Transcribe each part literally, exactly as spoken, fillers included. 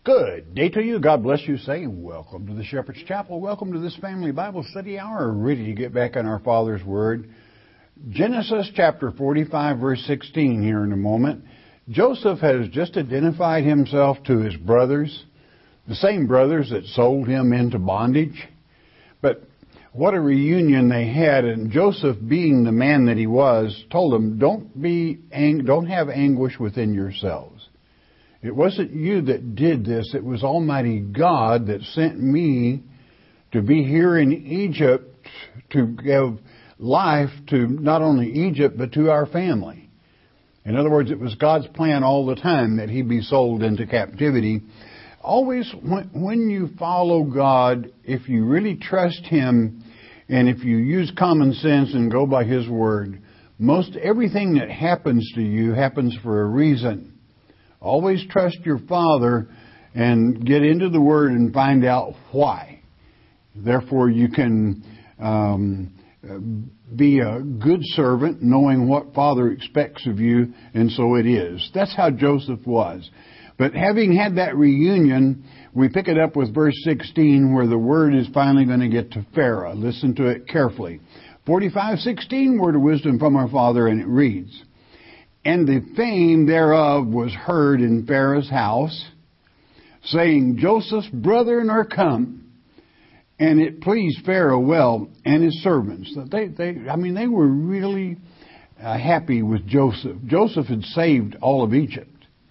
Good day to you. God bless you. Say welcome to the Shepherd's Chapel. Welcome to this family Bible study hour. Ready to get back on our Father's Word. Genesis chapter forty-five, verse sixteen here in a moment. Joseph has just identified himself to his brothers, the same brothers that sold him into bondage. But what a reunion they had, and Joseph, being the man that he was, told them, don't be, ang- don't have anguish within yourselves. It wasn't you that did this. It was Almighty God that sent me to be here in Egypt to give life to not only Egypt, but to our family. In other words, it was God's plan all the time that he be sold into captivity. Always, when, when you follow God, if you really trust him, and if you use common sense and go by his word, most everything that happens to you happens for a reason. Always trust your Father and get into the Word and find out why. Therefore, you can um, be a good servant knowing what Father expects of you, and so it is. That's how Joseph was. But having had that reunion, we pick it up with verse sixteen, where the Word is finally going to get to Pharaoh. Listen to it carefully. forty-five sixteen, word of wisdom from our Father, and it reads, "And the fame thereof was heard in Pharaoh's house, saying, Joseph's brethren are come. And it pleased Pharaoh well and his servants." They, they, I mean, they were really uh, happy with Joseph. Joseph had saved all of Egypt.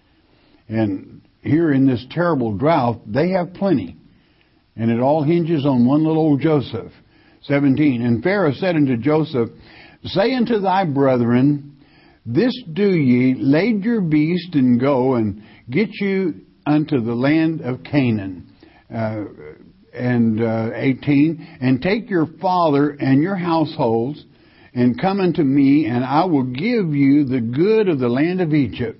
And here in this terrible drought, they have plenty. And it all hinges on one little old Joseph. seventeen, "And Pharaoh said unto Joseph, Say unto thy brethren, This do ye, lade your beast and go and get you unto the land of Canaan." Uh, and uh, eighteen, "And take your father and your households and come unto me, and I will give you the good of the land of Egypt,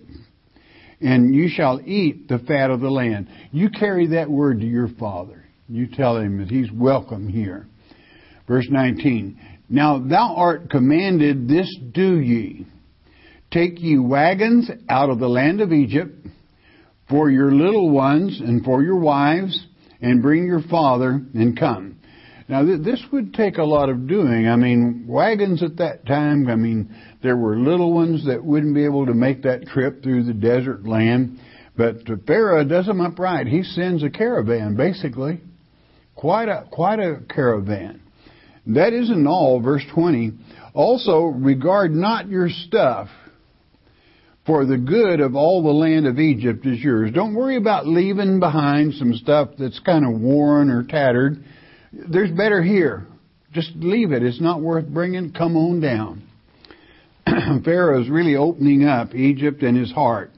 and you shall eat the fat of the land." You carry that word to your father. You tell him that he's welcome here. Verse nineteen, "Now thou art commanded, this do ye. Take ye wagons out of the land of Egypt for your little ones and for your wives, and bring your father and come." Now th- this would take a lot of doing. I mean, wagons at that time, I mean, there were little ones that wouldn't be able to make that trip through the desert land. But Pharaoh does them upright. He sends a caravan, basically. Quite a, quite a caravan. That isn't all. Verse twenty, "Also regard not your stuff, for the good of all the land of Egypt is yours." Don't worry about leaving behind some stuff that's kind of worn or tattered. There's better here. Just leave it. It's not worth bringing. Come on down. Pharaoh's really opening up Egypt and his heart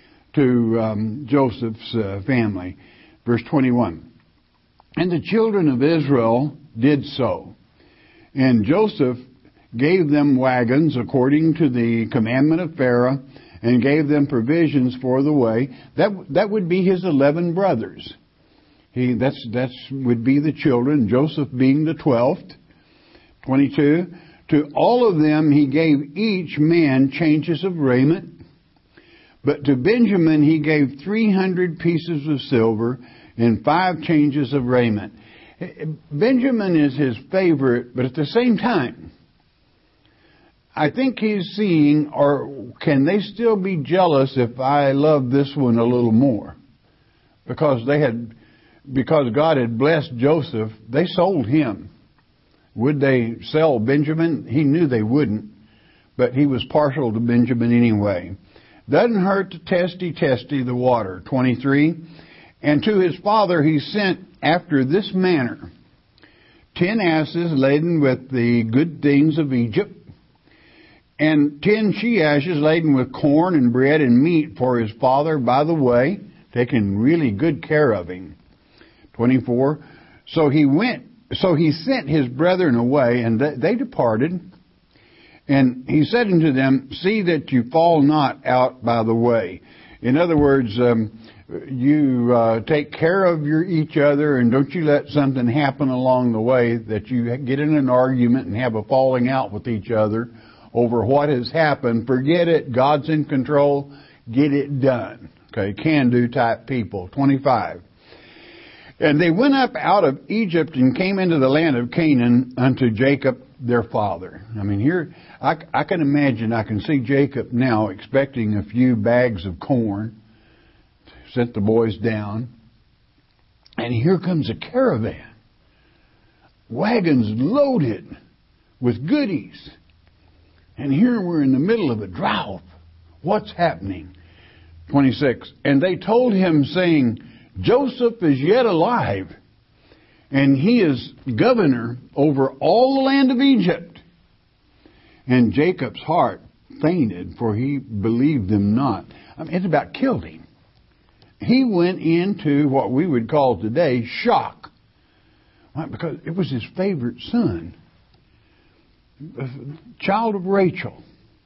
to um, Joseph's uh, family. Verse twenty-one, "And the children of Israel did so. And Joseph gave them wagons according to the commandment of Pharaoh, and gave them provisions for the way." That that would be his eleven brothers. He that's that's would be the children. Joseph being the twelfth. Twenty-two. "To all of them he gave each man changes of raiment, but to Benjamin he gave three hundred pieces of silver and five changes of raiment." Benjamin is his favorite, but at the same time, I think he's seeing, or can they still be jealous if I love this one a little more? Because they had, because God had blessed Joseph, they sold him. Would they sell Benjamin? He knew they wouldn't, but he was partial to Benjamin anyway. Doesn't hurt to testy testy the water. twenty-three, "And to his father he sent after this manner, ten asses laden with the good things of Egypt, and ten she-asses laden with corn and bread and meat for his father by the way," taking really good care of him. twenty-four, "So he went, so he sent his brethren away, and they departed. And he said unto them, See that you fall not out by the way." In other words, um, you uh, take care of your each other, and don't you let something happen along the way that you get in an argument and have a falling out with each other over what has happened. Forget it. God's in control. Get it done. Okay, can-do type people. twenty-five. And they went up out of Egypt and came into the land of Canaan unto Jacob their father. I mean, here, I, I can imagine, I can see Jacob now expecting a few bags of corn, sent the boys down, and here comes a caravan, wagons loaded with goodies. And here we're in the middle of a drought. What's happening? twenty-six. And they told him, saying, Joseph is yet alive, and he is governor over all the land of Egypt. And Jacob's heart fainted, for he believed them not. I mean, it's about killed him. He went into what we would call today shock. Why? Because it was his favorite son, child of Rachel.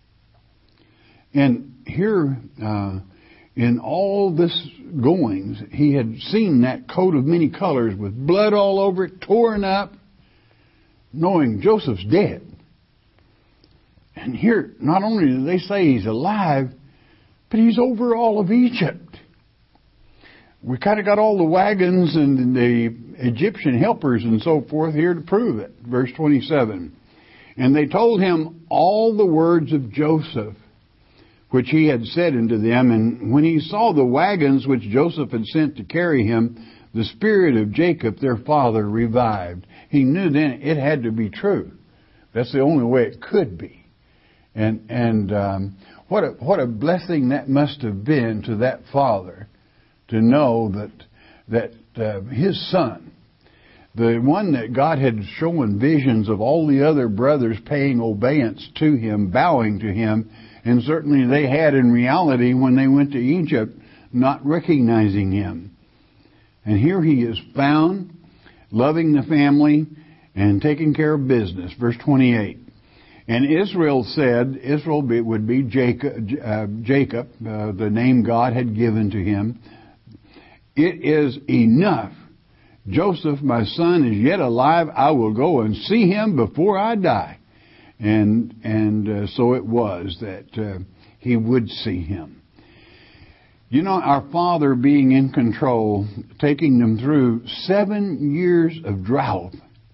And here, uh, in all this goings, he had seen that coat of many colors with blood all over it, torn up, knowing Joseph's dead. And here, not only do they say he's alive, but he's over all of Egypt. We kind of got all the wagons and the Egyptian helpers and so forth here to prove it. Verse twenty-seven. And they told him all the words of Joseph, which he had said unto them. And when he saw the wagons which Joseph had sent to carry him, the spirit of Jacob their father revived. He knew then it had to be true. That's the only way it could be. And and um, what a what a blessing that must have been to that father, to know that that uh, his son, the one that God had shown visions of all the other brothers paying obeisance to him, bowing to him, and certainly they had in reality when they went to Egypt, not recognizing him. And here he is found, loving the family and taking care of business. Verse twenty-eight. And Israel said, Israel would be Jacob, uh, Jacob uh, the name God had given to him. It is enough. Joseph, my son, is yet alive. I will go and see him before I die. And and uh, so it was that uh, he would see him. You know, our Father being in control, taking them through seven years of drought.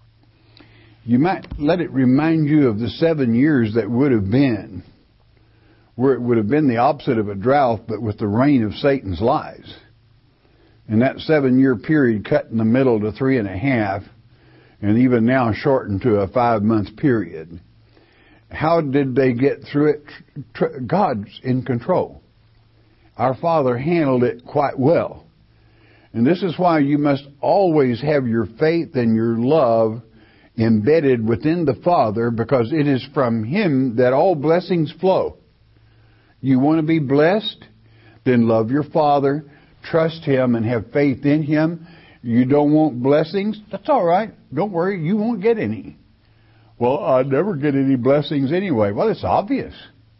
You might let it remind you of the seven years that would have been, where it would have been the opposite of a drought, but with the reign of Satan's lies. And that seven-year period cut in the middle to three and a half, and even now shortened to a five-month period. How did they get through it? God's in control. Our Father handled it quite well. And this is why you must always have your faith and your love embedded within the Father, because it is from Him that all blessings flow. You want to be blessed? Then love your Father, trust Him, and have faith in Him. You don't want blessings? That's all right. Don't worry, you won't get any. Well, I'd never get any blessings anyway. Well, it's obvious.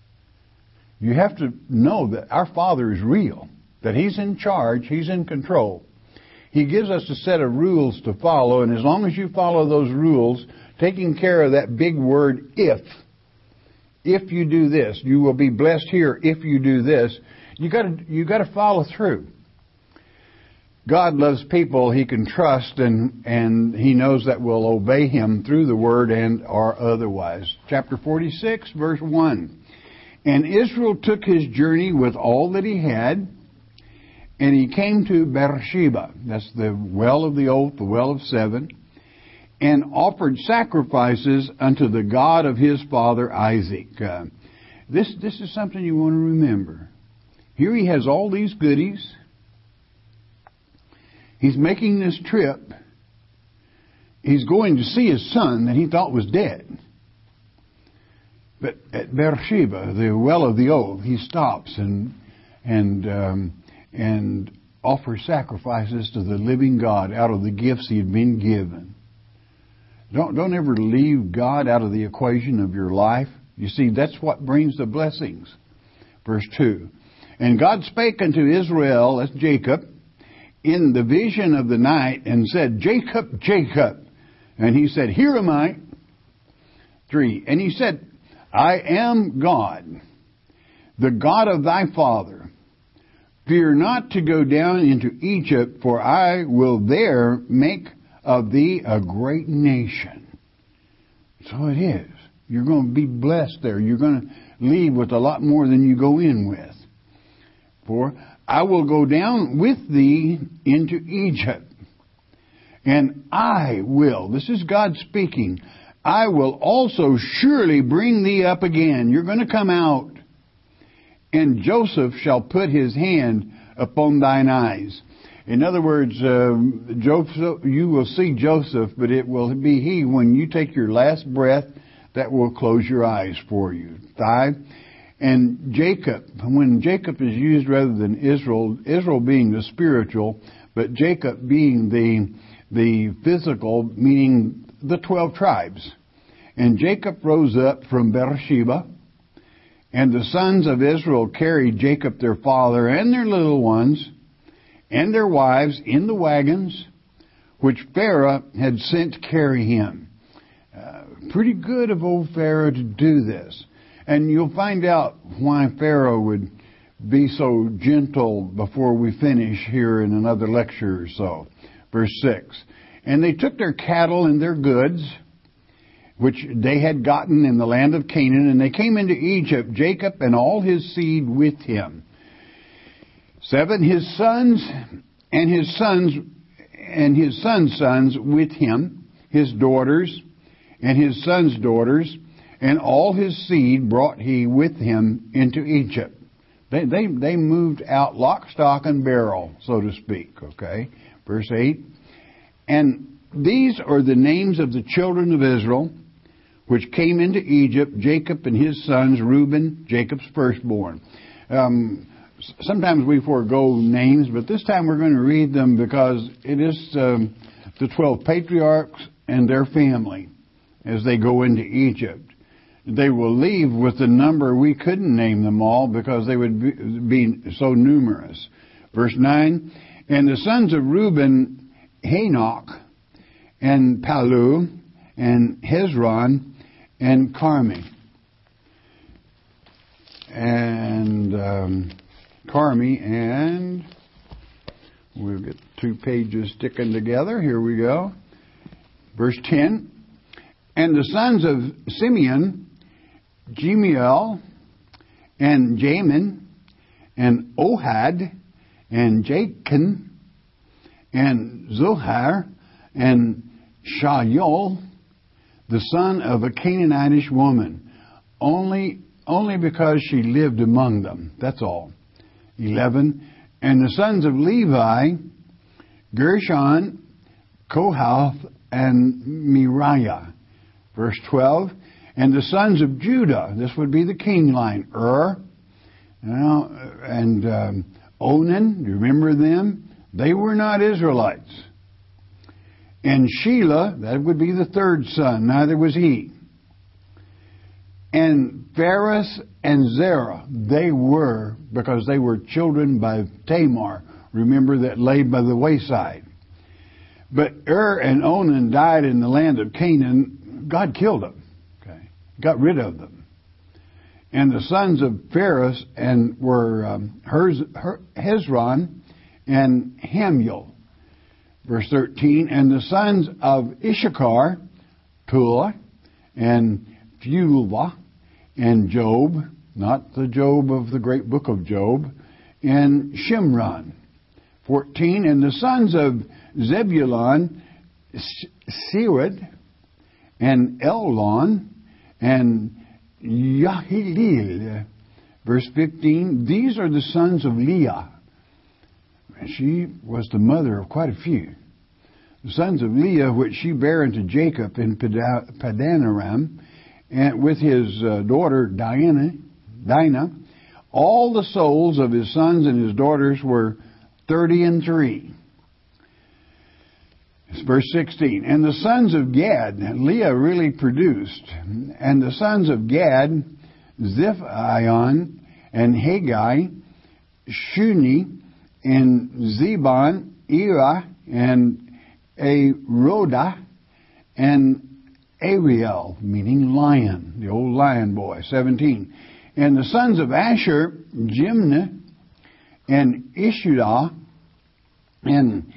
You have to know that our Father is real, that He's in charge, He's in control. He gives us a set of rules to follow, and as long as you follow those rules, taking care of that big word, if. If you do this, you will be blessed here. If you do this, you got to you got to follow through. God loves people He can trust, and and He knows that will obey Him through the Word and or otherwise. Chapter forty-six, verse one. And Israel took his journey with all that he had, and he came to Beersheba. That's the well of the oath, the well of seven, and offered sacrifices unto the God of his father Isaac. Uh, this this is something you want to remember. Here he has all these goodies. He's making this trip. He's going to see his son that he thought was dead. But at Beersheba, the well of the oath, he stops and and um, and offers sacrifices to the living God out of the gifts he had been given. Don't don't ever leave God out of the equation of your life. You see, that's what brings the blessings. Verse two. And God spake unto Israel, that's Jacob, in the vision of the night, and said, Jacob, Jacob. And he said, Here am I. Three. And he said, I am God, the God of thy father, Fear not to go down into Egypt, for I will there make of thee a great nation. So it is. You're going to be blessed there. You're going to leave with a lot more than you go in with. For I will go down with thee into Egypt, and I will, this is God speaking, I will also surely bring thee up again. You're going to come out, and Joseph shall put his hand upon thine eyes. In other words, uh, Joseph, you will see Joseph, but it will be he when you take your last breath that will close your eyes for you. Five. And Jacob, when Jacob is used rather than Israel, Israel being the spiritual, but Jacob being the the physical, meaning the twelve tribes. And Jacob rose up from Beersheba, and the sons of Israel carried Jacob their father and their little ones and their wives in the wagons which Pharaoh had sent to carry him. Uh, pretty good of old Pharaoh to do this. And you'll find out why Pharaoh would be so gentle before we finish here in another lecture or so. Verse six. And they took their cattle and their goods, which they had gotten in the land of Canaan, and they came into Egypt, Jacob and all his seed with him. Seven, his sons and his sons and his sons' sons with him, his daughters and his sons' daughters, and all his seed brought he with him into Egypt. They, they, they moved out lock, stock, and barrel, so to speak, okay? Verse eight. And these are the names of the children of Israel, which came into Egypt, Jacob and his sons, Reuben, Jacob's firstborn. Um, sometimes we forego names, but this time we're going to read them because it is um, the twelve patriarchs and their family as they go into Egypt. They will leave with the number. We couldn't name them all because they would be, be so numerous. Verse nine, and the sons of Reuben, Hanoch, and Palu, and Hezron, and Carmi. And um, Carmi, and we'll get two pages sticking together. Here we go. Verse ten, and the sons of Simeon, Jemiel, and Jamin, and Ohad, and Jachin, and Zohar, and Shaul, the son of a Canaanitish woman, only only because she lived among them. That's all. Eleven, and the sons of Levi, Gershon, Kohath, and Miriah. Verse twelve, and the sons of Judah, this would be the king line, Ur, you know, and um, Onan, do you remember them? They were not Israelites. And Shelah, that would be the third son, neither was he. And Phares and Zerah, they were, because they were children by Tamar, remember, that lay by the wayside. But Ur and Onan died in the land of Canaan. God killed them. Okay, got rid of them. And the sons of Phares and were um, Hezron and Hamuel. Verse thirteen, and the sons of Issachar, Tola, and Phulva, and Job, not the Job of the great book of Job, and Shimron. fourteen, and the sons of Zebulun, Sered, and Elon, and Yahilil. Verse fifteen, these are the sons of Leah. She was the mother of quite a few. The sons of Leah, which she bare unto Jacob in Padanaram, and with his uh, daughter Diana, Dinah, all the souls of his sons and his daughters were thirty and three. Verse sixteen, and the sons of Gad, Leah really produced, and the sons of Gad, Ziphion, and Haggai, Shuni, and Zebon, Era, and Arodah, and Ariel, meaning lion, the old lion boy. seventeen. And the sons of Asher, Jimnah, and Ishuah, and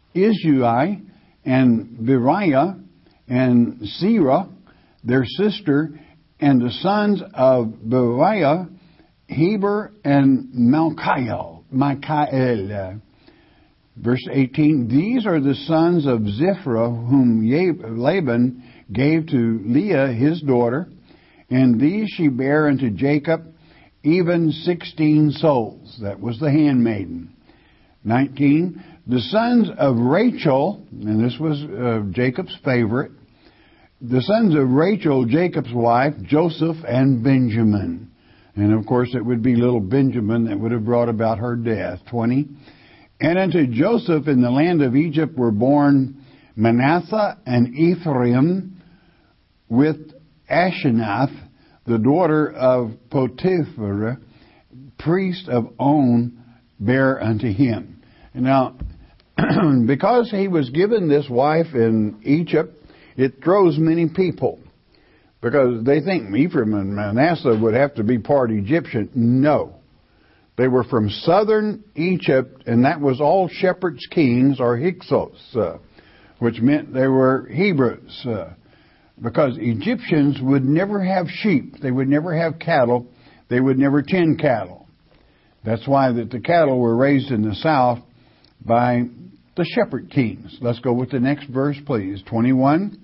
Isui, and Beriah, and Serah, their sister, and the sons of Beriah, Heber, and Malchiel. Michael. Verse eighteen, these are the sons of Ziphrah, whom Laban gave to Leah his daughter, and these she bare unto Jacob, even sixteen souls. That was the handmaiden. nineteen, the sons of Rachel, and this was uh, Jacob's favorite, the sons of Rachel, Jacob's wife, Joseph and Benjamin. And of course it would be little Benjamin that would have brought about her death. twenty, and unto Joseph in the land of Egypt were born Manasseh and Ephraim, with Asenath, the daughter of Potiphar, priest of On, bare unto him. Now, because he was given this wife in Egypt, it throws many people. Because they think Ephraim and Manasseh would have to be part Egyptian. No. They were from southern Egypt, and that was all shepherds' kings, or Hyksos, uh, which meant they were Hebrews. Uh, because Egyptians would never have sheep. They would never have cattle. They would never tend cattle. That's why that the cattle were raised in the south by the shepherd kings. Let's go with the next verse, please. twenty-one.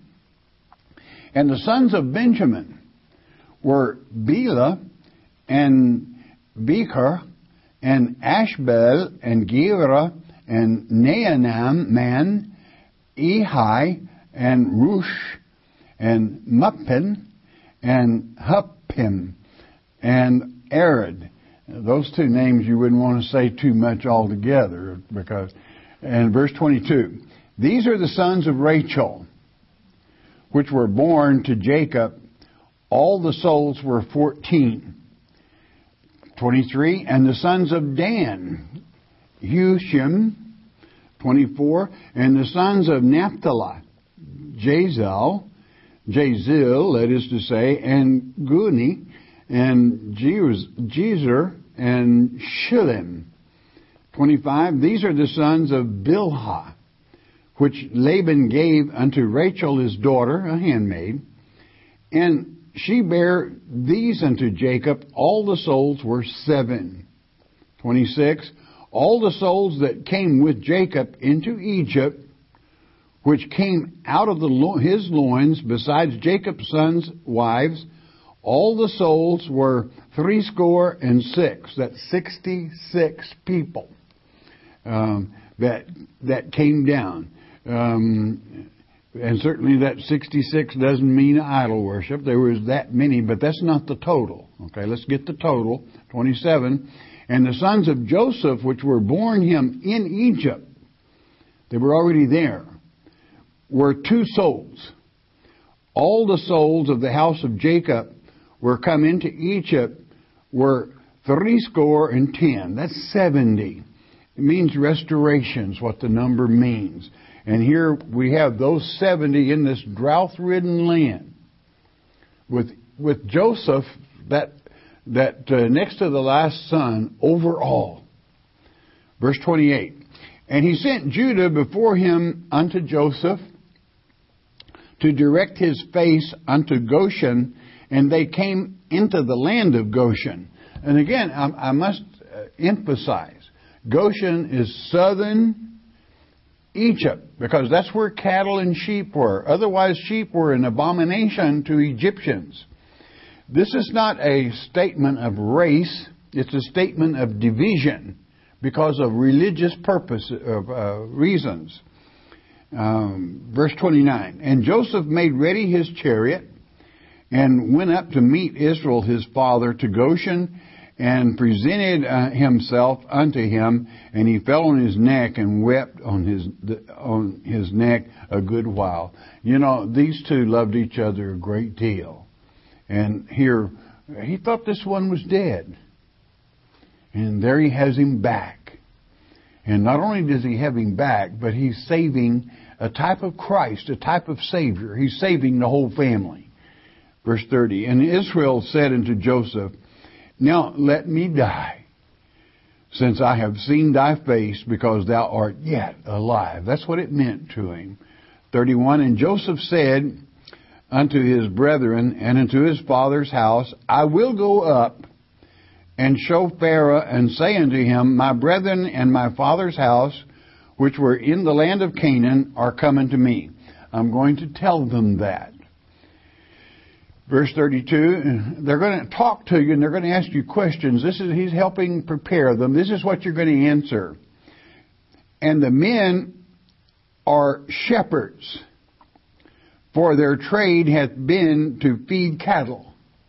And the sons of Benjamin were Bela and Becher and Ashbel and Gera and Naanam, Man, Ehi and Rush and Muppin and Huppim and Arad. Those two names you wouldn't want to say too much altogether, because, and verse twenty-two, these are the sons of Rachel, which were born to Jacob. All the souls were fourteen. twenty-three, and the sons of Dan, Hushim. twenty-four, and the sons of Naphtali, Jazal, Jazil, that is to say, and Guni, and Jezer, and Shillim. twenty-five, these are the sons of Bilhah, which Laban gave unto Rachel his daughter, a handmaid, and she bare these unto Jacob. All the souls were seven. twenty-six, all the souls that came with Jacob into Egypt, which came out of the lo- his loins, besides Jacob's sons' wives, all the souls were threescore and six. That's sixty-six people um, that that came down. Um, and certainly that sixty-six doesn't mean idol worship. There was that many, but that's not the total. Okay, let's get the total. twenty-seven. And the sons of Joseph, which were born him in Egypt, they were already there, were two souls. All the souls of the house of Jacob were come into Egypt were threescore and ten. That's seventy. It means restoration is what the number means. And here we have those seventy in this drought-ridden land. With with Joseph, that that uh, next to the last son, over all. Verse twenty-eight. And he sent Judah before him unto Joseph to direct his face unto Goshen, and they came into the land of Goshen. And again, I, I must uh, emphasize, Goshen is southern Egypt, because that's where cattle and sheep were. Otherwise, sheep were an abomination to Egyptians. This is not a statement of race. It's a statement of division because of religious purpose, of uh, reasons. Um, verse twenty-nine. And Joseph made ready his chariot and went up to meet Israel his father to Goshen, and presented uh, himself unto him, and he fell on his neck and wept on his on his neck a good while. You know, these two loved each other a great deal. And here, he thought this one was dead. And there he has him back. And not only does he have him back, but he's saving a type of Christ, a type of Savior. He's saving the whole family. Verse thirty. And Israel said unto Joseph, Now let me die, since I have seen thy face, because thou art yet alive. That's what it meant to him. thirty-one, and Joseph said unto his brethren and unto his father's house, I will go up and show Pharaoh, and say unto him, my brethren and my father's house, which were in the land of Canaan, are come unto me. I'm going to tell them that. Verse thirty-two, they're going to talk to you and they're going to ask you questions. This is, he's helping prepare them. This is what you're going to answer. And the men are shepherds, for their trade hath been to feed cattle.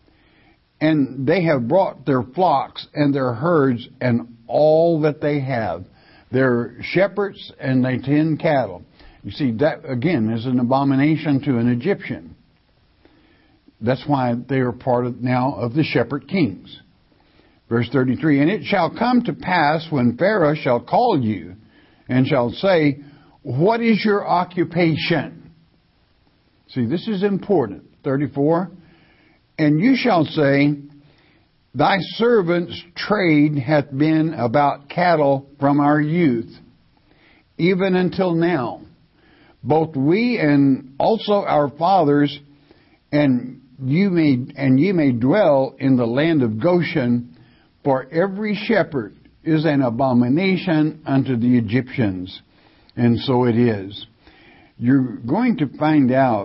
And they have brought their flocks and their herds and all that they have. They're shepherds and they tend cattle. You see, that again is an abomination to an Egyptian. That's why they are part of now of the shepherd kings. Verse thirty-three, and it shall come to pass when Pharaoh shall call you and shall say, what is your occupation? See, this is important. thirty-four, and you shall say, thy servant's trade hath been about cattle from our youth, even until now. Both we and also our fathers, and you may and ye may dwell in the land of Goshen, for every shepherd is an abomination unto the Egyptians. And so it is. You're going to find out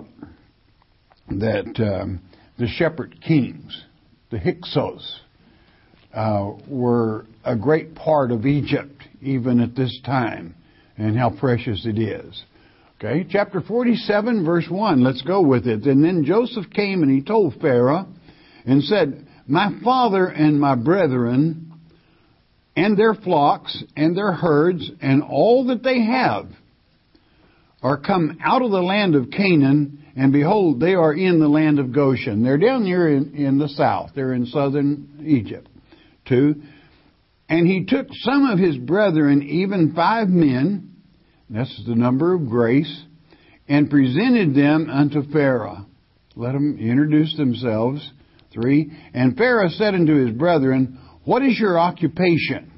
that um, the shepherd kings, the Hyksos, uh, were a great part of Egypt, even at this time, and how precious it is. Okay, chapter forty-seven, verse one, let's go with it. And then Joseph came and he told Pharaoh and said, my father and my brethren and their flocks and their herds and all that they have are come out of the land of Canaan, and behold, they are in the land of Goshen. They're down here in, in the south. They're in southern Egypt, too. And he took some of his brethren, even five men, that's the number of grace, and presented them unto Pharaoh. Let them introduce themselves. Three. And Pharaoh said unto his brethren, what is your occupation?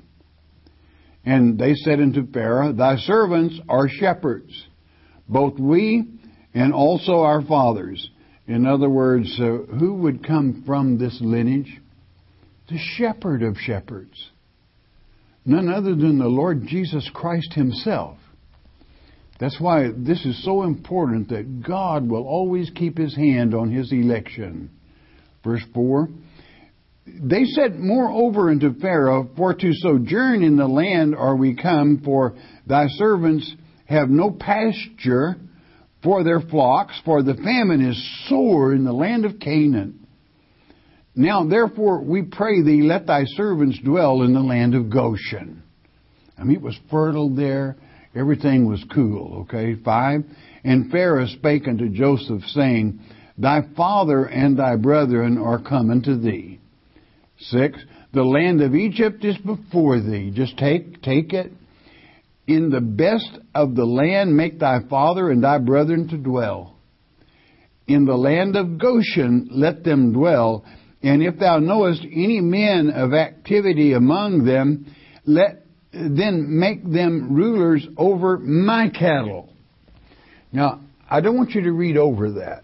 And they said unto Pharaoh, thy servants are shepherds, both we and also our fathers. In other words, uh, who would come from this lineage? The shepherd of shepherds. None other than the Lord Jesus Christ himself. That's why this is so important, that God will always keep his hand on his election. Verse four, they said moreover unto Pharaoh, for to sojourn in the land are we come, for thy servants have no pasture for their flocks, for the famine is sore in the land of Canaan. Now therefore we pray thee, let thy servants dwell in the land of Goshen. I mean, it was fertile there. Everything was cool, okay? Five, and Pharaoh spake unto Joseph, saying, thy father and thy brethren are come unto thee. Six, the land of Egypt is before thee. Just take, take it. In the best of the land make thy father and thy brethren to dwell. In the land of Goshen let them dwell. And if thou knowest any men of activity among them, let then make them rulers over my cattle. Now, I don't want you to read over that.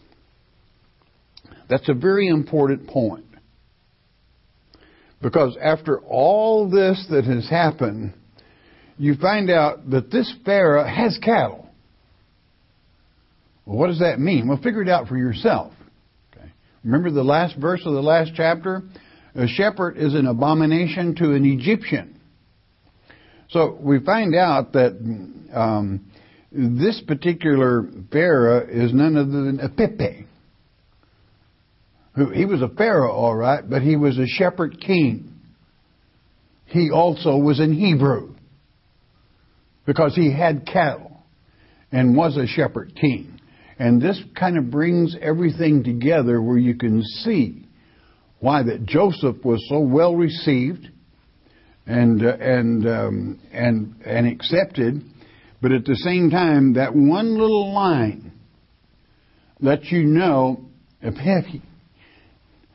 That's a very important point. Because after all this that has happened, you find out that this Pharaoh has cattle. Well, what does that mean? Well, figure it out for yourself. Okay. Remember the last verse of the last chapter? A shepherd is an abomination to an Egyptian. So we find out that um, this particular Pharaoh is none other than a Pepe. Who, he was a Pharaoh, all right, but he was a shepherd king. He also was an Hebrew, because he had cattle and was a shepherd king. And this kind of brings everything together where you can see why that Joseph was so well received and uh, and um, and and accepted, but at the same time, that one little line lets you know, Epi,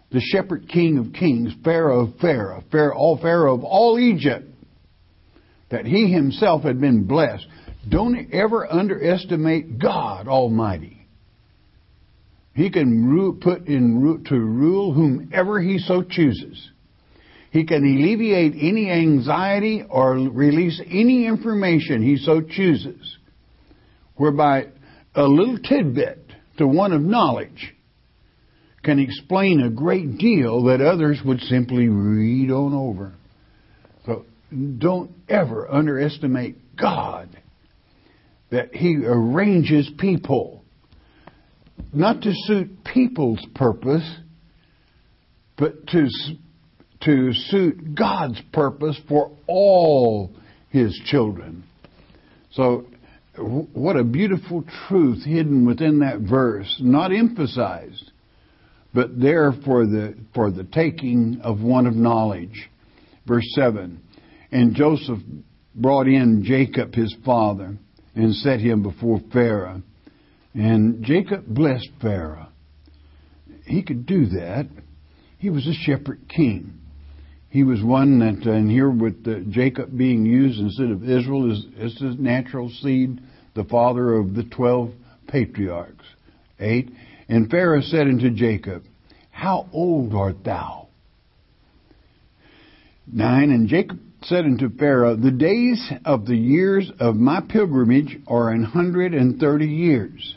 the shepherd king of kings, Pharaoh of Pharaoh, Pharaoh, all Pharaoh of all Egypt, that he himself had been blessed. Don't ever underestimate God Almighty. He can ru- put in ru- to rule whomever he so chooses. He can alleviate any anxiety or release any information he so chooses, whereby a little tidbit to one of knowledge can explain a great deal that others would simply read on over. So don't ever underestimate God, that He arranges people not to suit people's purpose, but to to suit God's purpose for all His children. So what a beautiful truth hidden within that verse, not emphasized, but there for the for the taking of one of knowledge. Verse seven, and Joseph brought in Jacob his father and set him before Pharaoh. And Jacob blessed Pharaoh. He could do that. He was a shepherd king. He was one that, uh, and here with uh, Jacob being used instead of Israel as, as his natural seed, the father of the twelve patriarchs. Eight. And Pharaoh said unto Jacob, how old art thou? Nine. And Jacob said unto Pharaoh, the days of the years of my pilgrimage are an hundred and thirty years.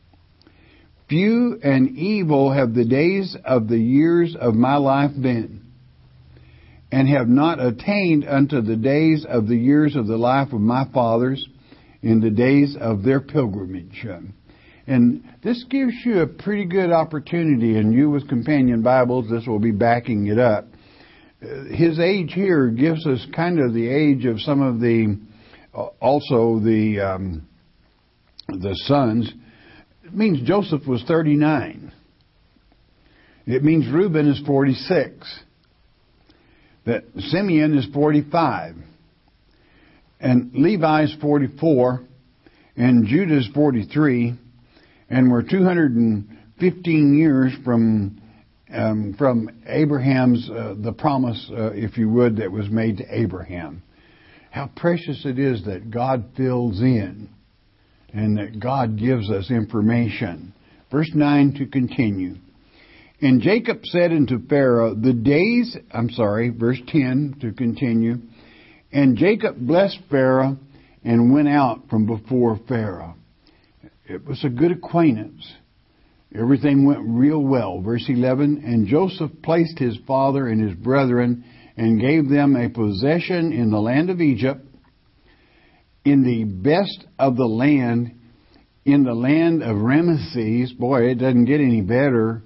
Few and evil have the days of the years of my life been, and have not attained unto the days of the years of the life of my fathers in the days of their pilgrimage. And this gives you a pretty good opportunity, and you with Companion Bibles, this will be backing it up. His age here gives us kind of the age of some of the, also the um, the sons. It means Joseph was thirty-nine. It means Reuben is forty-six. That Simeon is forty-five. And Levi is forty-four. And Judah is forty-three. And we're two hundred fifteen years from um, from Abraham's, uh, the promise, uh, if you would, that was made to Abraham. How precious it is that God fills in and that God gives us information. Verse nine to continue. And Jacob said unto Pharaoh, the days, I'm sorry, verse ten to continue. And Jacob blessed Pharaoh and went out from before Pharaoh. It was a good acquaintance. Everything went real well. Verse eleven, and Joseph placed his father and his brethren and gave them a possession in the land of Egypt, in the best of the land, in the land of Ramesses. Boy, it doesn't get any better.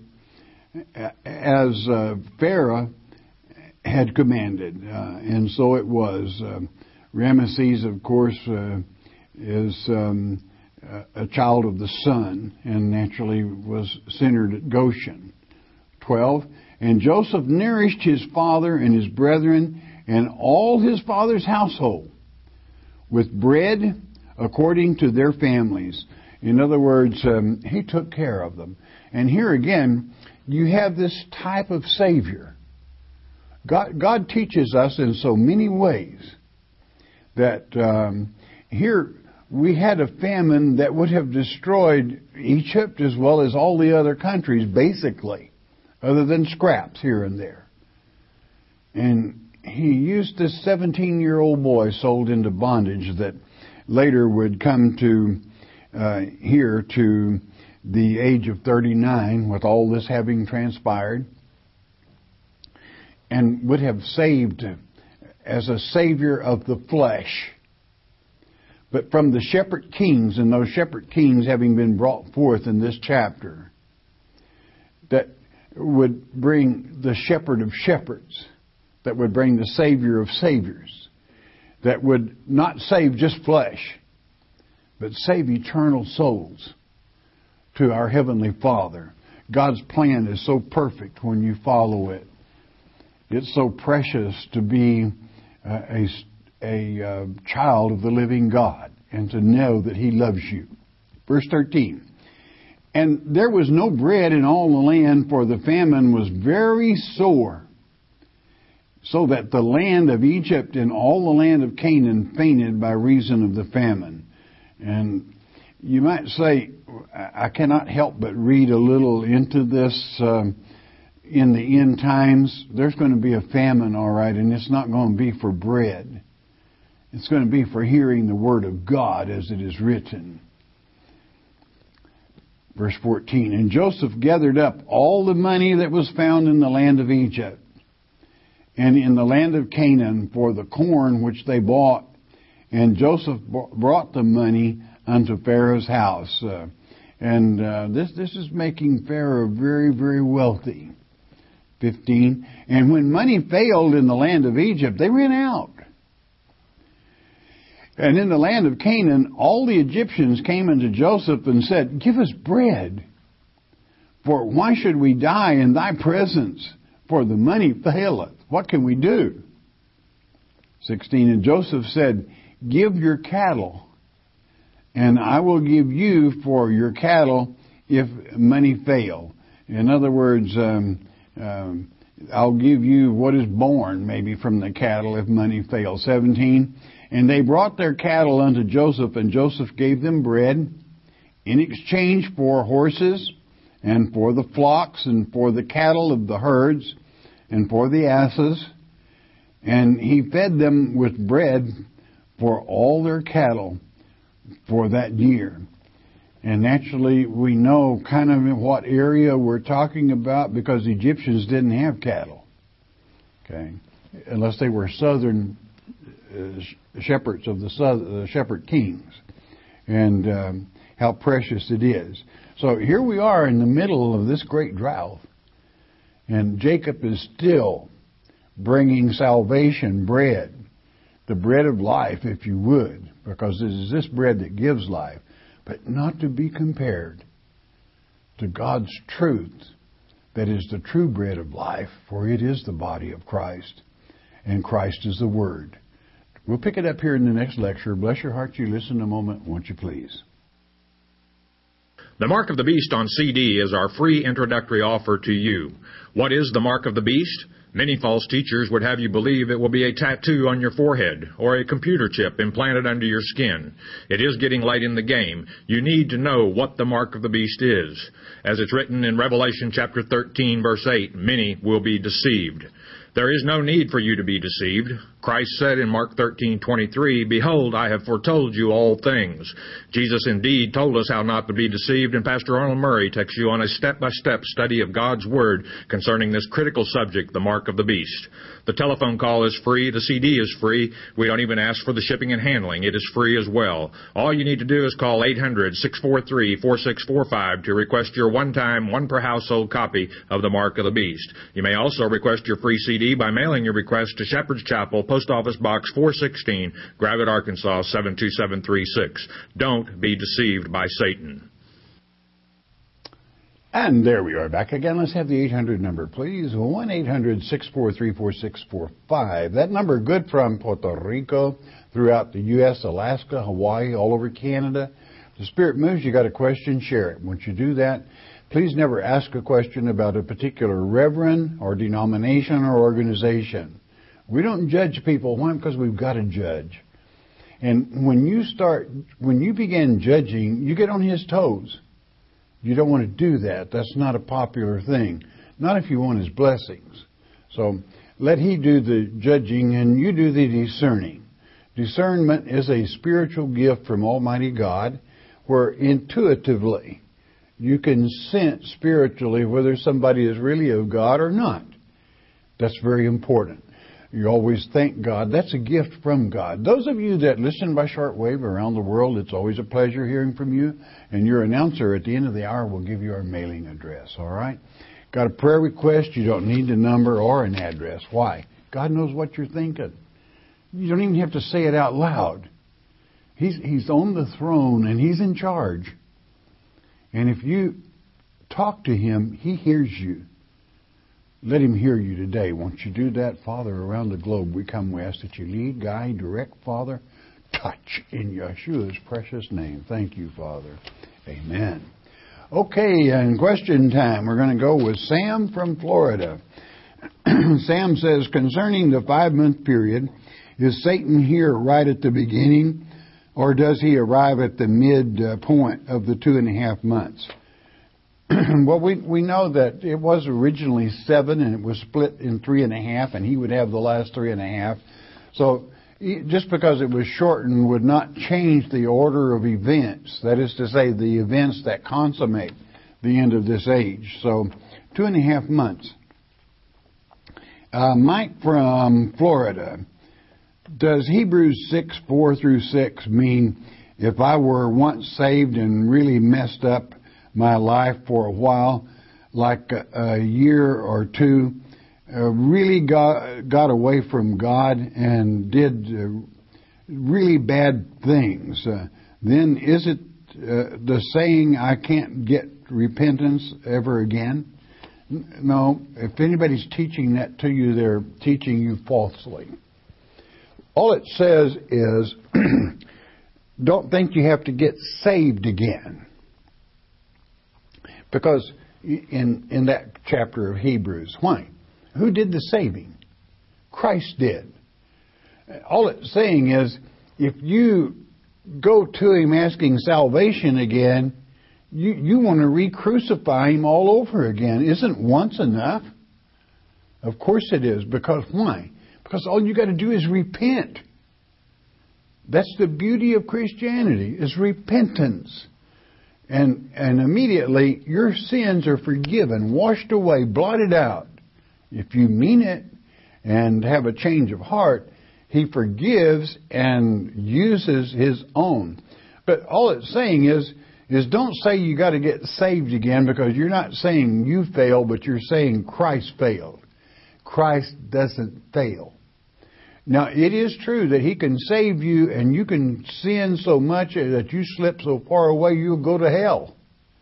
As uh, Pharaoh had commanded. Uh, and so it was. Uh, Ramesses, of course, uh, is um, a child of the sun and naturally was centered at Goshen. twelve. And Joseph nourished his father and his brethren and all his father's household with bread according to their families. In other words, um, he took care of them. And here again, you have this type of Savior. God, God teaches us in so many ways that um, here we had a famine that would have destroyed Egypt as well as all the other countries, basically, other than scraps here and there. And he used this seventeen-year-old boy sold into bondage that later would come to uh, here to the age of thirty-nine, with all this having transpired, and would have saved as a savior of the flesh. But from the shepherd kings, and those shepherd kings having been brought forth in this chapter, that would bring the shepherd of shepherds, that would bring the savior of saviors, that would not save just flesh, but save eternal souls to our Heavenly Father. God's plan is so perfect when you follow it. It's so precious to be uh, a, a uh, child of the living God and to know that He loves you. Verse thirteen. And there was no bread in all the land, for the famine was very sore, so that the land of Egypt and all the land of Canaan fainted by reason of the famine. And you might say, I cannot help but read a little into this. Um, in the end times, there's going to be a famine, all right, and it's not going to be for bread. It's going to be for hearing the word of God as it is written. Verse fourteen, and Joseph gathered up all the money that was found in the land of Egypt and in the land of Canaan for the corn which they bought. And Joseph brought the money unto Pharaoh's house. Uh, and uh, this, this is making Pharaoh very, very wealthy. fifteen, and when money failed in the land of Egypt, they ran out. And in the land of Canaan, all the Egyptians came unto Joseph and said, give us bread, for why should we die in thy presence? For the money faileth. What can we do? sixteen, and Joseph said, give your cattle, and I will give you for your cattle if money fail. In other words, um, um, I'll give you what is born maybe from the cattle if money fails. seventeen, and they brought their cattle unto Joseph, and Joseph gave them bread in exchange for horses and for the flocks and for the cattle of the herds and for the asses. And he fed them with bread for all their cattle for that year. And naturally, we know kind of in what area we're talking about, because the Egyptians didn't have cattle, okay, unless they were southern uh, shepherds of the southern, uh, shepherd kings, and um, how precious it is. So here we are in the middle of this great drought, and Jacob is still bringing salvation bread, the bread of life, if you would, because it is this bread that gives life, but not to be compared to God's truth that is the true bread of life, for it is the body of Christ, and Christ is the Word. We'll pick it up here in the next lecture. Bless your heart, you listen a moment, won't you please? The Mark of the Beast on C D is our free introductory offer to you. What is the Mark of the Beast? Many false teachers would have you believe it will be a tattoo on your forehead or a computer chip implanted under your skin. It is getting late in the game. You need to know what the Mark of the Beast is. As it's written in Revelation chapter thirteen, verse eight, many will be deceived. There is no need for you to be deceived. Christ said in Mark thirteen twenty-three, behold, I have foretold you all things. Jesus indeed told us how not to be deceived, and Pastor Arnold Murray takes you on a step-by-step study of God's Word concerning this critical subject, the Mark of the Beast. The telephone call is free. The C D is free. We don't even ask for the shipping and handling. It is free as well. All you need to do is call eight hundred, six four three, four six four five to request your one-time, one-per-household copy of the Mark of the Beast. You may also request your free C D by mailing your request to Shepherd's Chapel, Post Office Box four sixteen, Gravette, Arkansas seven two seven three six. Don't be deceived by Satan. And there we are back again. Let's have the eight hundred number, please. one eight hundred, six four three, four six four five. That number good from Puerto Rico, throughout the U S, Alaska, Hawaii, all over Canada. The Spirit moves, you got a question, share it. Once you do that, please never ask a question about a particular reverend or denomination or organization. We don't judge people. Why? Because we've got to judge. And when you start, when you begin judging, you get on his toes. You don't want to do that. That's not a popular thing. Not if you want his blessings. So let he do the judging and you do the discerning. Discernment is a spiritual gift from Almighty God where intuitively you can sense spiritually whether somebody is really of God or not. That's very important. You always thank God. That's a gift from God. Those of you that listen by shortwave around the world, it's always a pleasure hearing from you. And your announcer at the end of the hour will give you our mailing address, all right? Got a prayer request? You don't need a number or an address. Why? God knows what you're thinking. You don't even have to say it out loud. He's, he's on the throne and He's in charge. And if you talk to Him, He hears you. Let Him hear you today. Won't you do that, Father, around the globe? We come, we ask that you lead, guide, direct, Father. Touch in Yeshua's precious name. Thank you, Father. Amen. Okay, and question time. We're going to go with Sam from Florida. Sam says, concerning the five-month period, is Satan here right at the beginning, or does he arrive at the midpoint of the two and a half months? Well, we we know that it was originally seven, and it was split in three and a half, and he would have the last three and a half. So just because it was shortened would not change the order of events. That is to say, the events that consummate the end of this age. So two and a half months. Uh, Mike from Florida. Does Hebrews six, four through six mean if I were once saved and really messed up my life for a while, like a, a year or two, uh, really got got away from God and did uh, really bad things, uh, then is it uh, the saying, I can't get repentance ever again? No. If anybody's teaching that to you, they're teaching you falsely. All it says is, don't think you have to get saved again. Because in in that chapter of Hebrews, why? Who did the saving? Christ did. All it's saying is, if you go to Him asking salvation again, you, you want to re-crucify Him all over again. Isn't once enough? Of course it is. Because why? Because all you got to do is repent. That's the beauty of Christianity, is repentance. And and immediately your sins are forgiven, washed away, blotted out. If you mean it and have a change of heart, He forgives and uses His own. But all it's saying is, is don't say you got to get saved again, because you're not saying you failed, but you're saying Christ failed. Christ doesn't fail. Now, it is true that He can save you, and you can sin so much that you slip so far away you'll go to hell.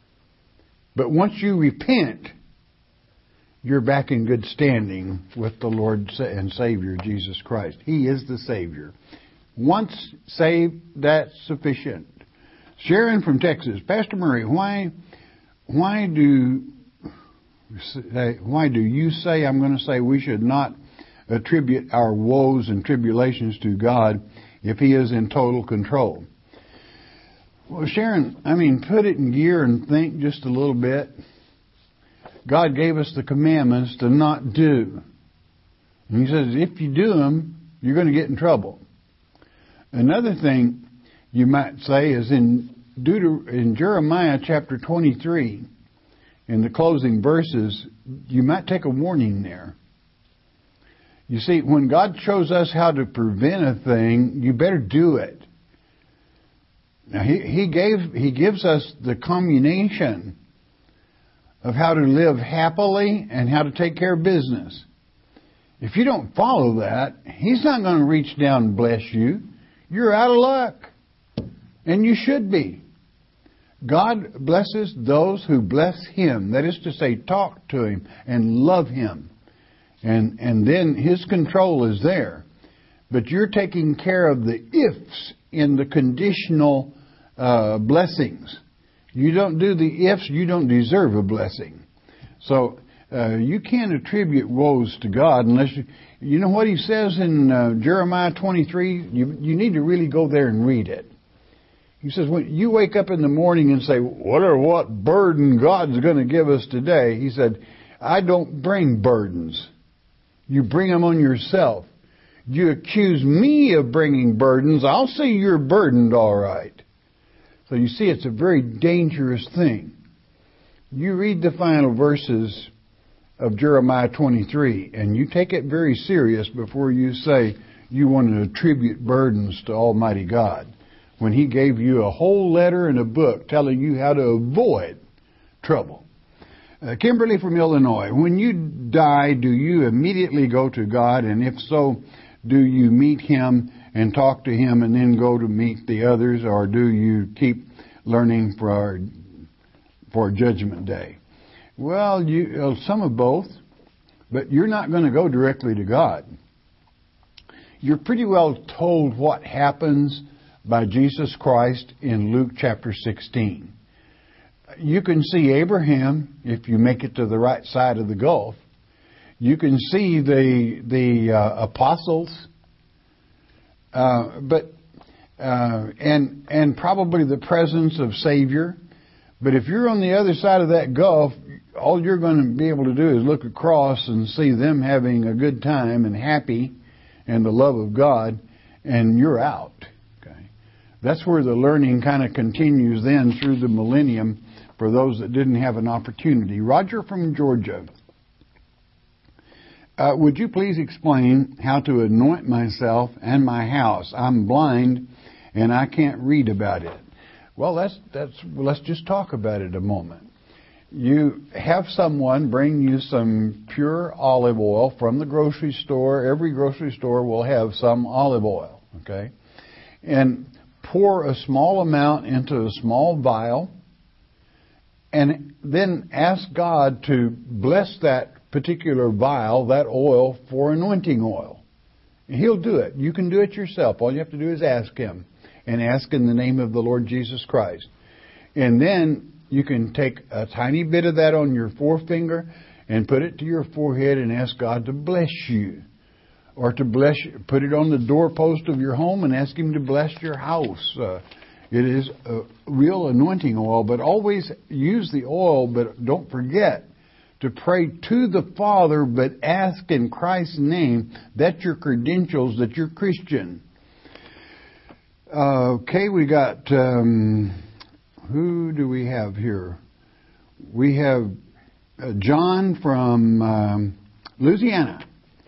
But once you repent, you're back in good standing with the Lord and Savior, Jesus Christ. He is the Savior. Once saved, that's sufficient. Sharon from Texas. Pastor Murray, why, why do, why do you say, I'm going to say, we should not attribute our woes and tribulations to God if He is in total control? Well, Sharon, I mean, put it in gear and think just a little bit. God gave us the commandments to not do. And He says, if you do them, you're going to get in trouble. Another thing you might say is in Deuter- in Jeremiah chapter twenty-three, in the closing verses, you might take a warning there. You see, when God shows us how to prevent a thing, you better do it. Now, He, he gave He gives us the communication of how to live happily and how to take care of business. If you don't follow that, He's not going to reach down and bless you. You're out of luck. And you should be. God blesses those who bless Him. That is to say, talk to Him and love Him. And and then His control is there. But you're taking care of the ifs in the conditional uh, blessings. You don't do the ifs, you don't deserve a blessing. So uh, you can't attribute woes to God unless you... You know what He says in uh, Jeremiah twenty-three? You, you need to really go there and read it. He says, when you wake up in the morning and say, what or what burden God's going to give us today? He said, I don't bring burdens. You bring them on yourself. You accuse me of bringing burdens. I'll say you're burdened all right. So you see, it's a very dangerous thing. You read the final verses of Jeremiah twenty-three, and you take it very serious before you say you want to attribute burdens to Almighty God, when He gave you a whole letter and a book telling you how to avoid trouble. Uh, Kimberly from Illinois, when you die, do you immediately go to God? And if so, do you meet Him and talk to Him and then go to meet the others? Or do you keep learning for our, for Judgment Day? Well, you, uh, some of both, but you're not going to go directly to God. You're pretty well told what happens by Jesus Christ in Luke chapter sixteen. you can see Abraham if you make it to the right side of the Gulf. You can see the the uh, apostles, uh, but uh, and and probably the presence of Savior. But if you're on the other side of that Gulf, all you're going to be able to do is look across and see them having a good time and happy, and the love of God, and you're out. Okay, that's where the learning kind of continues then through the millennium for those that didn't have an opportunity. Roger from Georgia. Uh, would you please explain how to anoint myself and my house? I'm blind and I can't read about it. Well, that's that's. Well, let's just talk about it a moment. You have someone bring you some pure olive oil from the grocery store. Every grocery store will have some olive oil, okay? And pour a small amount into a small vial, and then ask God to bless that particular vial, that oil, for anointing oil. He'll do it. You can do it yourself. All you have to do is ask Him, and ask in the name of the Lord Jesus Christ. And then you can take a tiny bit of that on your forefinger and put it to your forehead and ask God to bless you. Or to bless you, put it on the doorpost of your home and ask Him to bless your house. Uh, it is a real anointing oil, but always use the oil, but don't forget to pray to the Father, but ask in Christ's name that your credentials, that you're Christian. Uh, okay, we got, um, who do we have here? We have uh, John from um, Louisiana.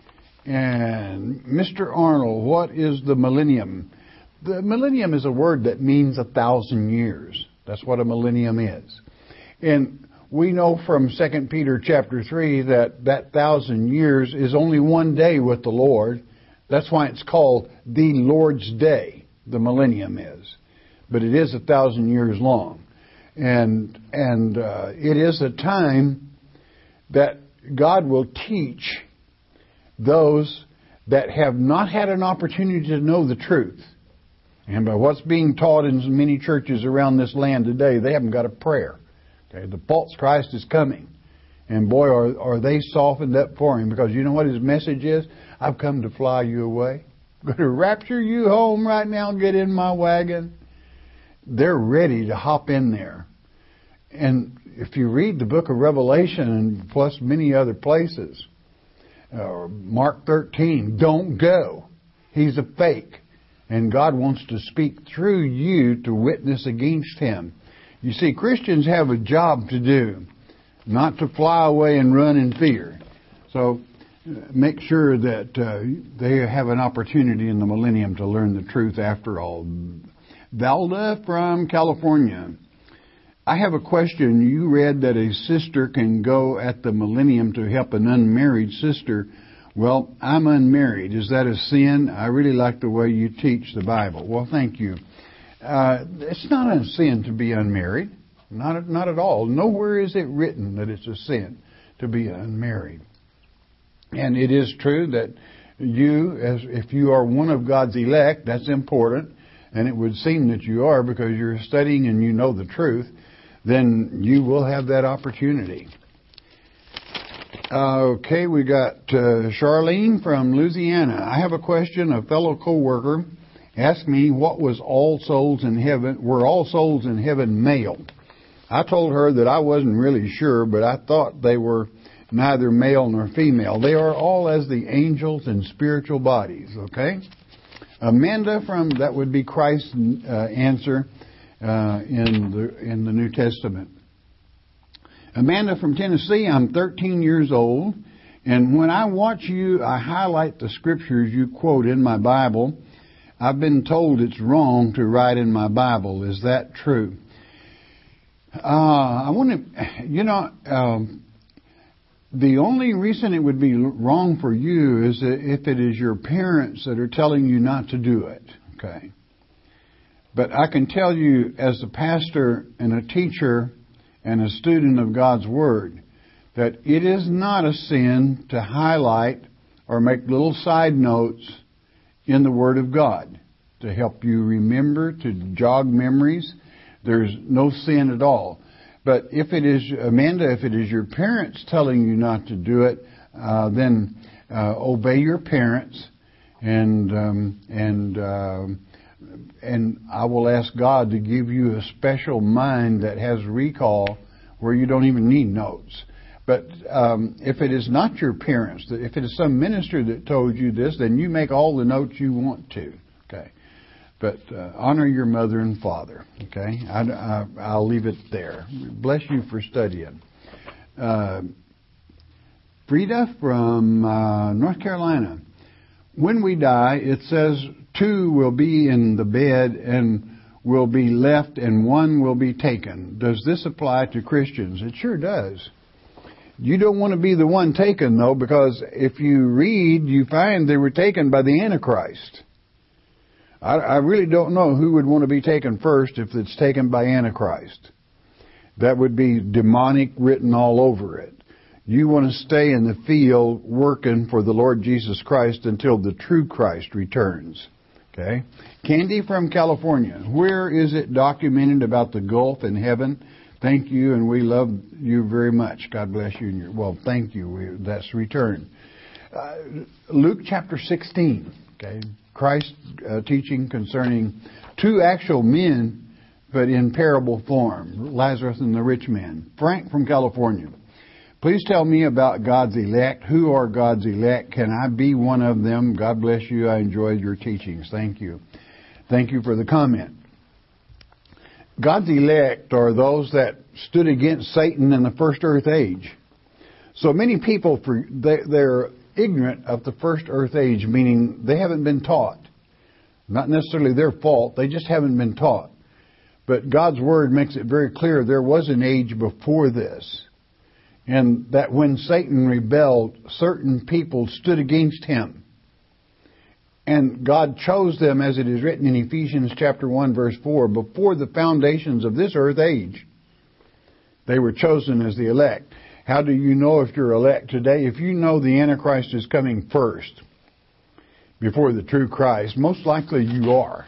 And Mister Arnold, what is the millennium? The millennium is a word that means a thousand years. That's what a millennium is. And we know from Second Peter chapter three that that thousand years is only one day with the Lord. That's why it's called the Lord's Day, the millennium is. But it is a thousand years long. And and uh, it is a time that God will teach those that have not had an opportunity to know the truth. And by what's being taught in many churches around this land today, they haven't got a prayer. Okay, the false Christ is coming. And boy, are, are they softened up for Him. Because you know what His message is? I've come to fly you away. I'm going to rapture you home right now. Get in my wagon. They're ready to hop in there. And if you read the book of Revelation, and plus many other places, uh, Mark thirteen, don't go. He's a fake. And God wants to speak through you to witness against him. You see, Christians have a job to do, not to fly away and run in fear. So make sure that uh, they have an opportunity in the millennium to learn the truth after all. Valda from California. I have a question. You read that a sister can go at the millennium to help an unmarried sister. Well, I'm unmarried. Is that a sin? I really like the way you teach the Bible. Well, thank you. Uh, it's not a sin to be unmarried. Not, not at all. Nowhere is it written that it's a sin to be unmarried. And it is true that you, as if you are one of God's elect, that's important. And it would seem that you are because you're studying and you know the truth. Then you will have that opportunity. Uh, okay, we got uh, Charlene from Louisiana. I have a question. A fellow co-worker asked me what was all souls in heaven. Were all souls in heaven male? I told her that I wasn't really sure, but I thought they were neither male nor female. They are all as the angels in spiritual bodies. Okay. Amanda from that would be Christ's uh, answer uh, in the in the New Testament. Amanda from Tennessee, I'm thirteen years old, and when I watch you, I highlight the scriptures you quote in my Bible. I've been told it's wrong to write in my Bible. Is that true? Uh, I want to, you know, um, the only reason it would be wrong for you is if it is your parents that are telling you not to do it. Okay. But I can tell you as a pastor and a teacher and a student of God's Word, that it is not a sin to highlight or make little side notes in the Word of God to help you remember, to jog memories. There's no sin at all. But if it is, Amanda, if it is your parents telling you not to do it, uh, then uh, obey your parents, and um, and uh, and I will ask God to give you a special mind that has recall where you don't even need notes. But um, if it is not your parents, if it is some minister that told you this, then you make all the notes you want to. Okay, but uh, honor your mother and father. Okay, I, I, I'll leave it there. Bless you for studying. Uh, Frida from uh, North Carolina. When we die, it says two will be in the bed and will be left and one will be taken. Does this apply to Christians? It sure does. You don't want to be the one taken, though, because if you read, you find they were taken by the Antichrist. I, I really don't know who would want to be taken first if it's taken by Antichrist. That would be demonic written all over it. You want to stay in the field working for the Lord Jesus Christ until the true Christ returns. Okay? Candy from California. Where is it documented about the gulf in heaven? Thank you, and we love you very much. God bless you. And your, well, thank you. We, that's return. Uh, Luke chapter sixteen. Okay, Christ uh, teaching concerning two actual men, but in parable form: Lazarus and the rich man. Frank from California. Please tell me about God's elect. Who are God's elect? Can I be one of them? God bless you. I enjoyed your teachings. Thank you. Thank you for the comment. God's elect are those that stood against Satan in the first earth age. So many people, for they, they're ignorant of the first earth age, meaning they haven't been taught. Not necessarily their fault, they just haven't been taught. But God's Word makes it very clear there was an age before this. And that when Satan rebelled, certain people stood against him. And God chose them, as it is written in Ephesians chapter one, verse four, before the foundations of this earth age. They were chosen as the elect. How do you know if you're elect today? If you know the Antichrist is coming first, before the true Christ, most likely you are.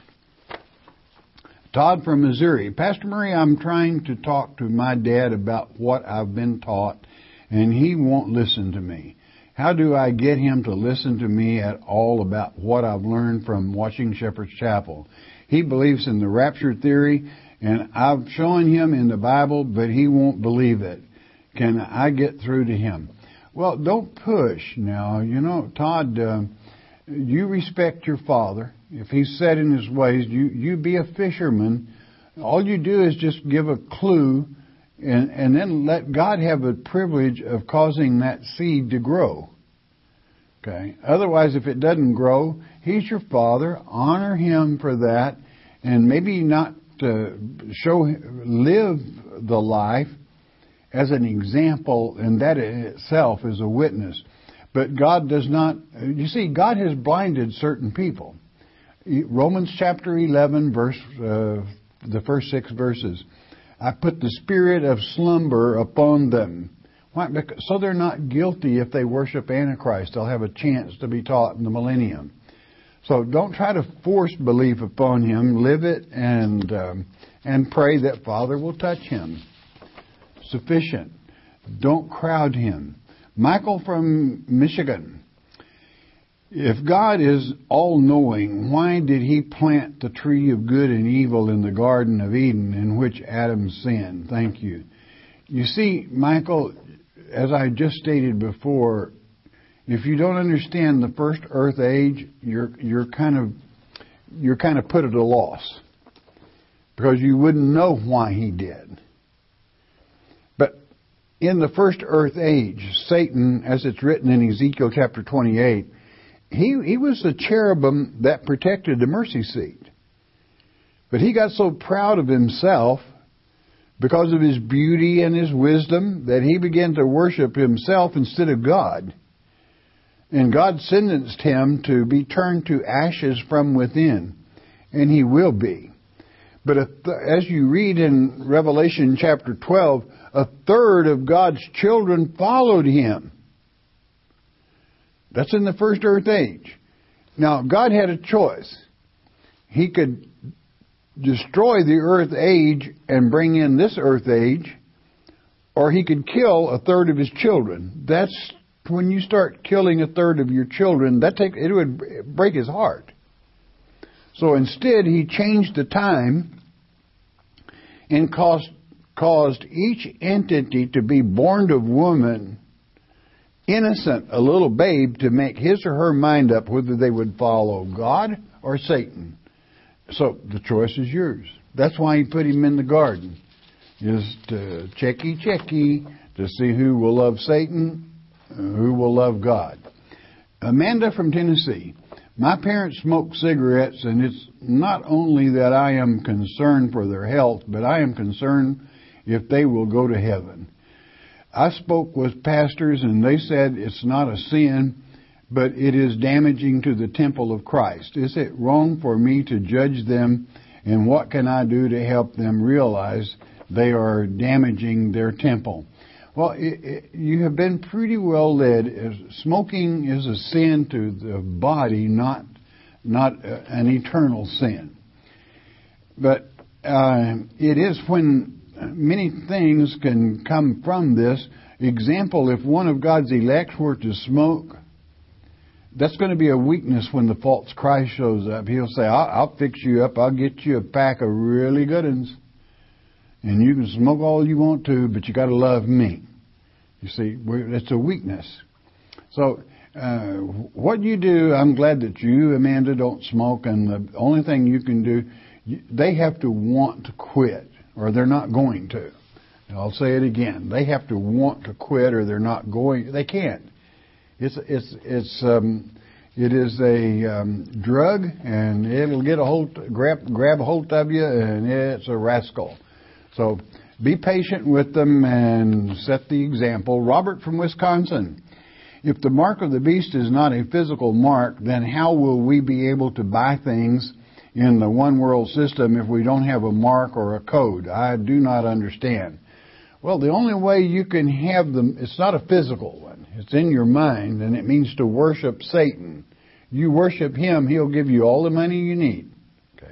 Todd from Missouri. Pastor Murray, I'm trying to talk to my dad about what I've been taught, and he won't listen to me. How do I get him to listen to me at all about what I've learned from watching Shepherd's Chapel? He believes in the rapture theory, and I've shown him in the Bible, but he won't believe it. Can I get through to him? Well, don't push now. You know, Todd, uh, you respect your father. If he's set in his ways, you, you be a fisherman. All you do is just give a clue and, and then let God have the privilege of causing that seed to grow. Okay. Otherwise, if it doesn't grow, he's your father. Honor him for that, and maybe not uh, show, live the life as an example, and that in itself is a witness. But God does not. You see, God has blinded certain people. Romans chapter eleven, verse uh, the first six verses. I put the spirit of slumber upon them. Why? Because, so they're not guilty if they worship Antichrist. They'll have a chance to be taught in the millennium. So don't try to force belief upon him. Live it and um, and pray that Father will touch him. Sufficient. Don't crowd him. Michael from Michigan. If God is all-knowing, why did he plant the tree of good and evil in the Garden of Eden in which Adam sinned? Thank you. You see, Michael, as I just stated before, if you don't understand the first earth age, you're you're kind of you're kind of put at a loss, because you wouldn't know why he did. But in the first earth age, Satan, as it's written in Ezekiel chapter twenty-eight, He he was the cherubim that protected the mercy seat. But he got so proud of himself because of his beauty and his wisdom that he began to worship himself instead of God. And God sentenced him to be turned to ashes from within. And he will be. But as you read in Revelation chapter twelve, a third of God's children followed him. That's in the first earth age. Now, God had a choice. He could destroy the earth age and bring in this earth age, or he could kill a third of his children. That's when you start killing a third of your children, that take, it would break his heart. So instead, he changed the time and caused, caused each entity to be born of woman, innocent, a little babe, to make his or her mind up whether they would follow God or Satan. So the choice is yours. That's why he put him in the garden, is to checky checky to see who will love Satan, who will love God. Amanda from Tennessee. My parents smoke cigarettes, and it's not only that I am concerned for their health, but I am concerned if they will go to heaven. I spoke with pastors, and they said it's not a sin, but it is damaging to the temple of Christ. Is it wrong for me to judge them, and what can I do to help them realize they are damaging their temple? Well, it, it, you have been pretty well led. Smoking is a sin to the body, not not an eternal sin. But uh, it is when many things can come from this. Example, if one of God's elect were to smoke, that's going to be a weakness when the false Christ shows up. He'll say, I'll, I'll fix you up. I'll get you a pack of really good ones. And you can smoke all you want to, but you got to love me. You see, it's a weakness. So, uh, what you do, I'm glad that you, Amanda, don't smoke. And the only thing you can do, you, they have to want to quit, or they're not going to. And I'll say it again. They have to want to quit, or they're not going. They can't. It's it's it's um, it is a um, drug, and it'll get a hold, grab grab a hold of you, and it's a rascal. So be patient with them and set the example. Robert from Wisconsin. If the mark of the beast is not a physical mark, then how will we be able to buy things in the one world system if we don't have a mark or a code? I do not understand. Well, the only way you can have them, it's not a physical one. It's in your mind, and it means to worship Satan. You worship him, he'll give you all the money you need. Okay.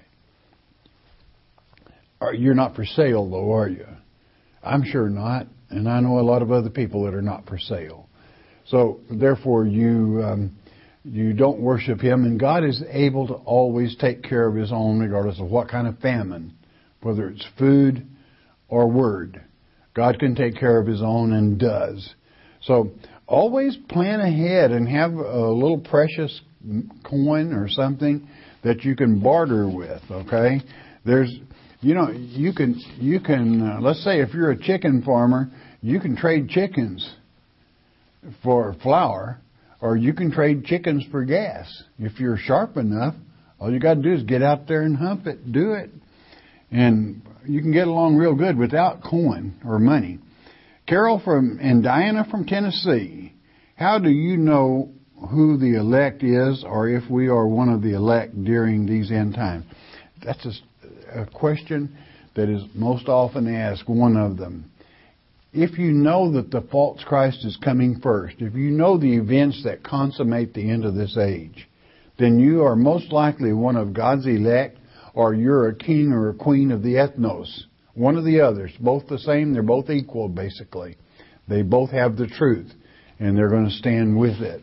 You're not for sale, though, are you? I'm sure not, and I know a lot of other people that are not for sale. So, therefore, you um, you don't worship him, and God is able to always take care of his own, regardless of what kind of famine, whether it's food or word. God can take care of his own and does. So, always plan ahead and have a little precious coin or something that you can barter with, okay? There's, you know, you can, you can, uh, let's say if you're a chicken farmer, you can trade chickens for flour, or you can trade chickens for gas. If you're sharp enough, all you got to do is get out there and hump it, do it. And you can get along real good without coin or money. Carol from and Diana from Tennessee. How do you know who the elect is, or if we are one of the elect during these end times? That's a, a question that is most often asked, one of them. If you know that the false Christ is coming first, if you know the events that consummate the end of this age, then you are most likely one of God's elect, or you're a king or a queen of the ethnos. One of the others. Both the same. They're both equal, basically. They both have the truth, and they're going to stand with it.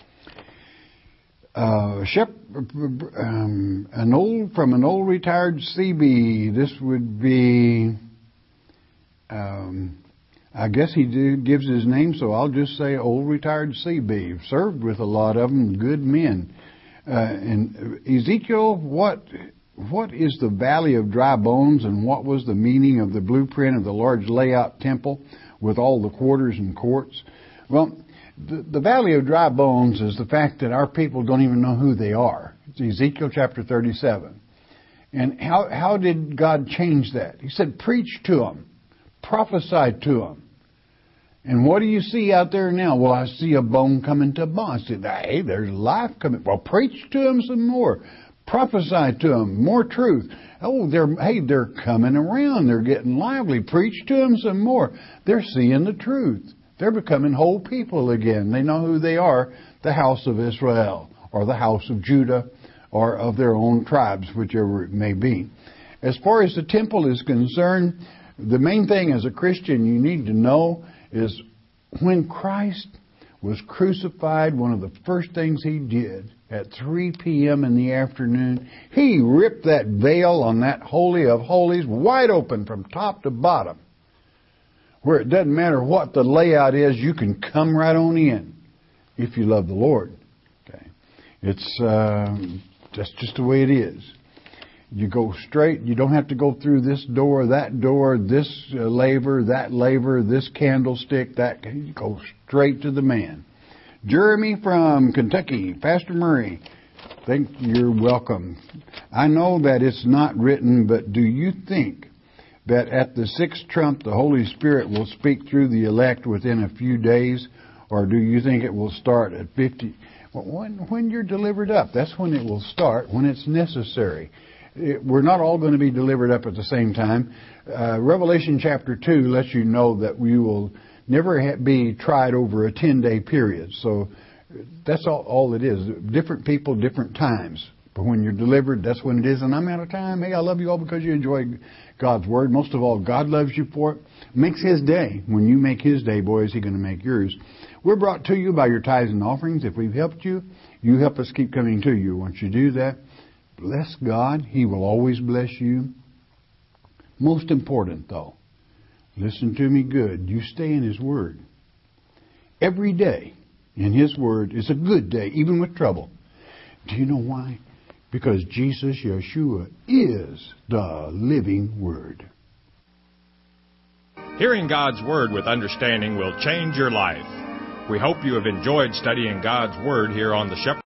Uh, Shep, um, an old from an old retired C B. This would be, um, I guess he did, gives his name, so I'll just say old retired C B. Served with a lot of them, good men. Uh, and Ezekiel, what what is the Valley of Dry Bones, and what was the meaning of the blueprint of the large layout temple with all the quarters and courts? Well, the, the Valley of Dry Bones is the fact that our people don't even know who they are. It's Ezekiel chapter thirty-seven. And how how did God change that? He said, preach to them, prophesy to them. And what do you see out there now? Well, I see a bone coming to bone. I said, hey, there's life coming. Well, preach to them some more. Prophesy to them more truth. Oh, they're hey, they're coming around. They're getting lively. Preach to them some more. They're seeing the truth. They're becoming whole people again. They know who they are, the house of Israel, or the house of Judah, or of their own tribes, whichever it may be. As far as the temple is concerned, The main thing as a Christian you need to know is when Christ was crucified, one of the first things He did at three p.m. in the afternoon, He ripped that veil on that Holy of Holies wide open from top to bottom, where it doesn't matter what the layout is, you can come right on in if you love the Lord. Okay, it's uh, that's just the way it is. You go straight. You don't have to go through this door, that door, this uh, laver, that laver, this candlestick. That you go straight to the man. Jeremy from Kentucky, Pastor Murray, think you're welcome. I know that it's not written, but do you think that at the sixth trump the Holy Spirit will speak through the elect within a few days, or do you think it will start at fifty? Well, when when you're delivered up, that's when it will start. When it's necessary. It, we're not all going to be delivered up at the same time. Uh, Revelation chapter two lets you know that we will never ha- be tried over a ten-day period. So that's all, all it is. Different people, different times. But when you're delivered, that's when it is. And I'm out of time. Hey, I love you all because you enjoy God's Word. Most of all, God loves you for it. Makes His day. When you make His day, boy, is He going to make yours. We're brought to you by your tithes and offerings. If we've helped you, you help us keep coming to you. Once you do that, bless God. He will always bless you. Most important, though, listen to me good. You stay in His Word. Every day in His Word is a good day, even with trouble. Do you know why? Because Jesus, Yeshua, is the living Word. Hearing God's Word with understanding will change your life. We hope you have enjoyed studying God's Word here on the Shepherd